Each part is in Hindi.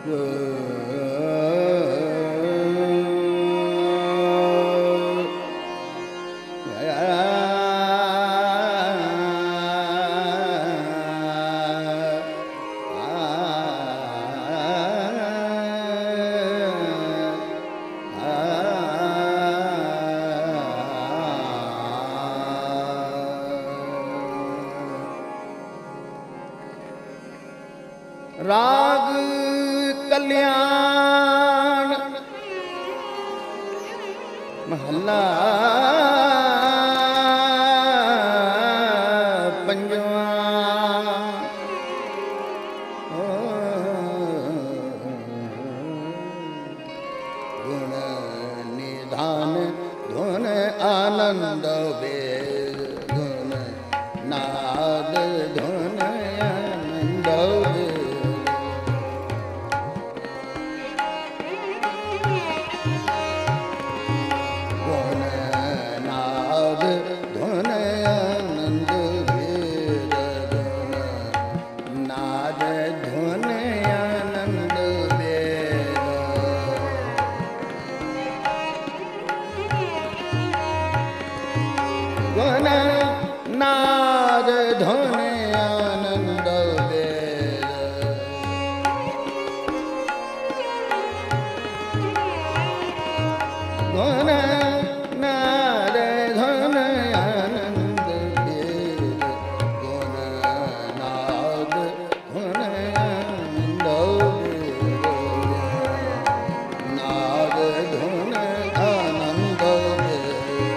राग कल्याण महला पंजवा। गुण निधान धुन आनंद वेद गुण नाद धुन आनंद वेद। नाद धुन आनंद वेद गुण नाद धुन आनंद वेद गुण नाद धुन आनंद वेद नाद धुन आनंद वेद।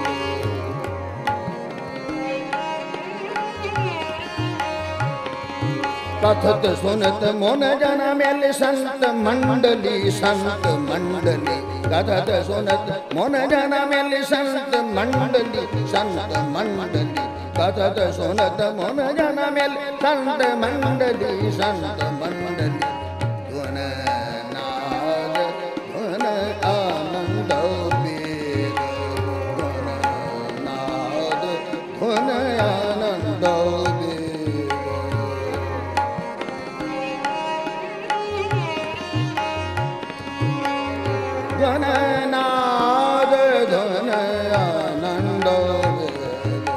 कथत सुनत मोन जन मेल संत मंडली कथत सुनत मोन जन मेल संत मंडली कथत सुनत मोन जन मेल संत मंडली गुण नाद गुण आनंद वेद गुण नाद गुण आनंद गुण नाद धुन आनंद वेद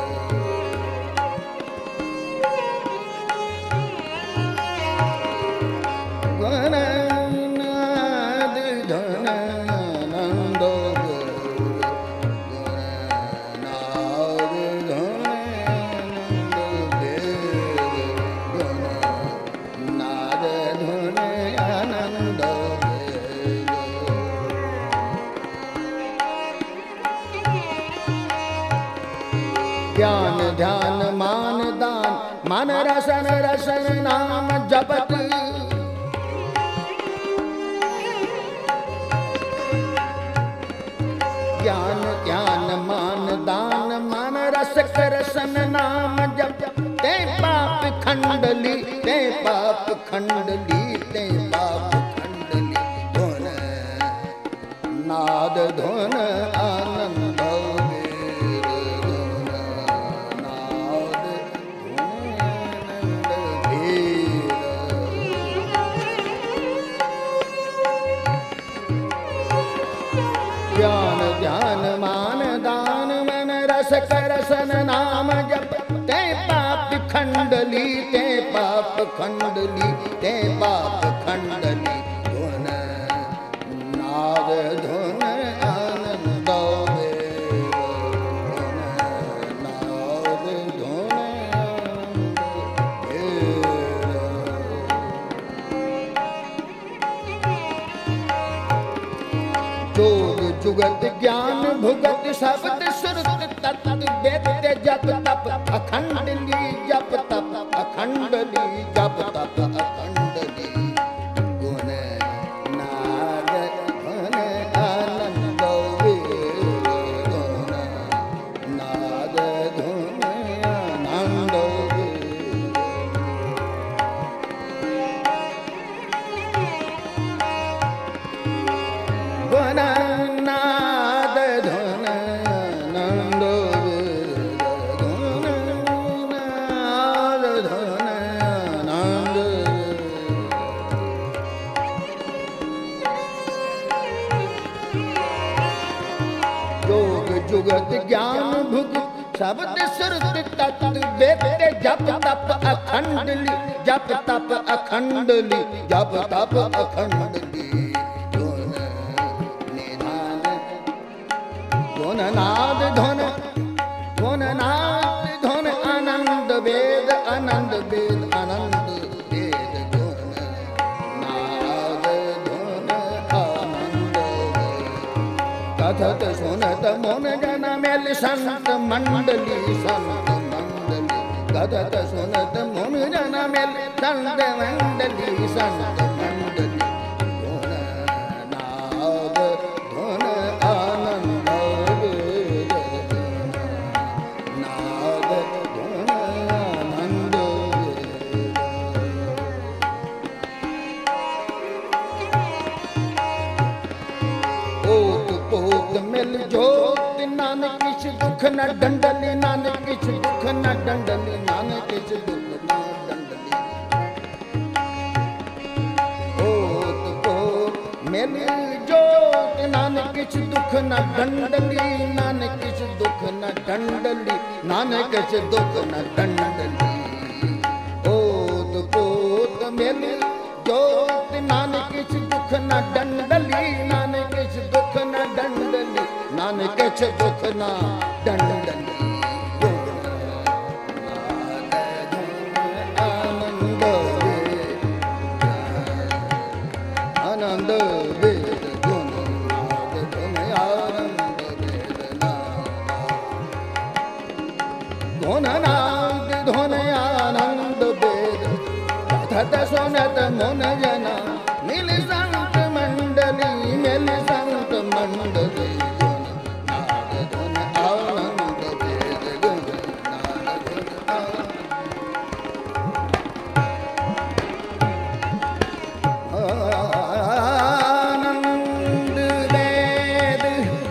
गुण नाद धुन आनंद वेद गुण नाद धुन आनंद वेद गुण नाद धुन आनंद ज्ञान ध्यान मान दान मन रसन रसन नाम जपत ज्ञान ध्यान मान दान मन रस रसन नाम जप ते पाप खंडली ते पाप खंडली ते पाप खंडली धुन नाद धुन आनंद ज्ञान ध्यान मान दान मन रस रसन नाम जप ते पाप खंडली ते पाप खंडली ते पाप खंडली धुन नाद धुन आनंद वेद धुन नाद धुन जोग जुगत ज्ञान भुगत शब्द श्रुत तत् वेद जप तप अखंडली जप तप अखंडली जप तप अखंडली गुण नाद धुन आनंद वेद गुण नाद धुन आनंद वेद गुण नाद धुन आनंद वेद गुण नाद धुन आनंद शब्द सुरत तत्व बेते जप तप अखंडली जप तप अखंडली जप तप अखंडली धुन निधान धुन नाद धुन धुन नाद धुन आनंद वेद आनंद वेद आनंद वेद धुन नाद धुन आनंद कथत सुनत मन जन मेल संत मंडली कथत सुनत मन जन मेल संत मंडली धुन नाद धुन आनंद वेद नाद धुन आनंद ओत पोत मिल जोत नानक किछ दुख न डंडली नानक किछ दुख न डंडली नानक किछ दुख न डंडली ओत पोत मिल जोत नानक किछ दुख न डंडली नानक किछ दुख न डंडली नानक किछ दुख न डंडली ओत पोत मिल जोत नानक किछ दुख न डंडली नानक किछ दुख न डंडली नानक किछ दुख न डंडली आनंद आनंद वेद धुन नाद धुन आनंद वेद धुन नाद धुन आनंद वेद कथत सुनत मन जना मिल संत मंडली मिल संत मंडली धुन नाद धुन आनंद वेद धुन नाद धुन आनंद वेद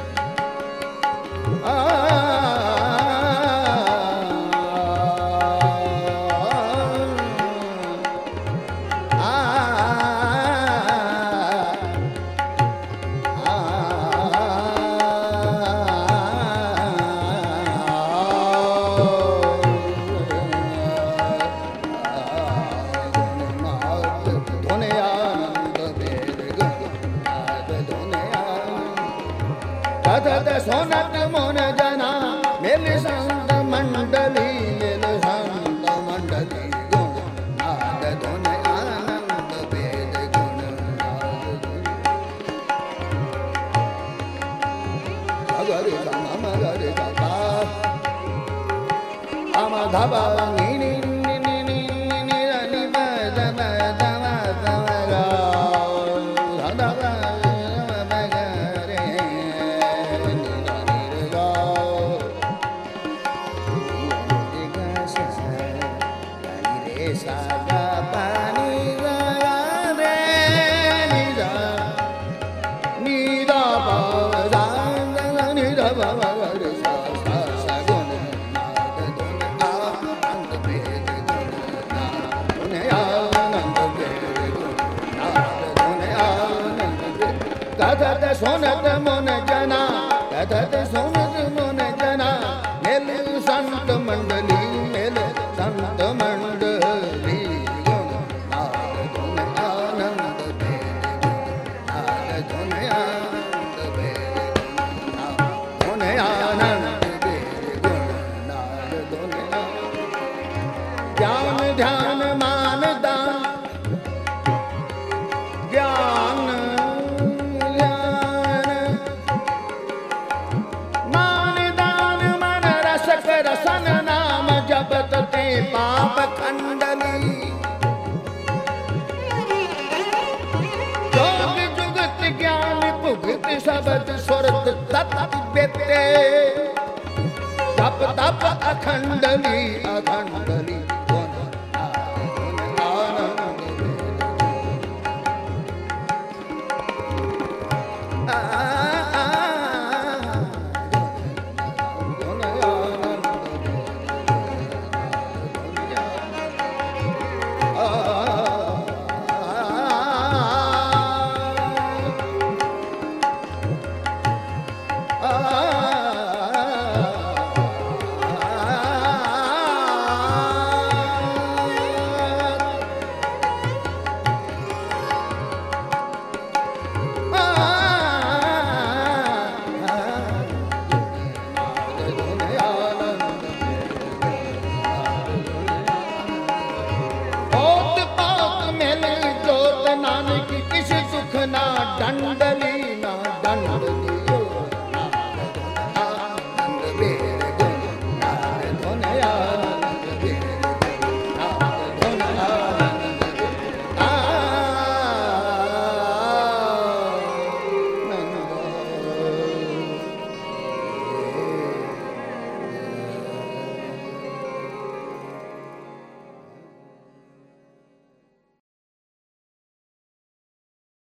कथत सोनत मन जना मिल संत मंडली मिल संत मंडली गुण नाद धुन आनंद वेद गुण नाद धुन अगरे सम गरे गा अम धबा नी नी नी नी नी नी नी बद बद बद गा धबा सागा पानी रे निदा निदा बाजा निदा बाजा रे सा सा गुण नाद धुन आनंद वेद गुण नाद धुन आनंद वेद गुण नाद धुन आनंद वेद कथत सुनत मन जना कथत सुनत मन जना मिल संत मंडली मिल संत मंडली गुण नाद धुन आनंद वेद गुण नाद धुन आनंद वेद धुन आनंद वेद गुण नाद धुन ज्ञान ध्यान मान दान ज्ञान रसन नाम जपत ते पाप खंडली जोग जुगत ज्ञान भुगत शब्द सुरत तत् बेते तप तप अखंडली अखंड